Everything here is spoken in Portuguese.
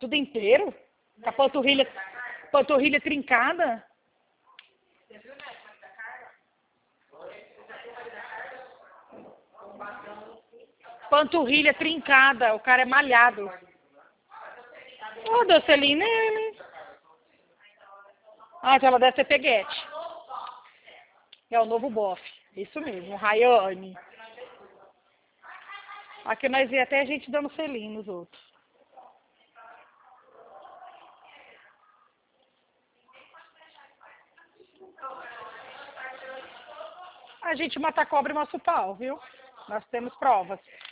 Tudo inteiro? Com a panturrilha trincada? Panturrilha trincada, o cara é malhado. Ô, Docelina, ele. Ah, então ela deve ser peguete. É o novo bofe. Isso mesmo, Rayane. Aqui nós vê até a gente dando selinho nos outros. A gente mata cobra e mostra o pau, viu? Nós temos provas.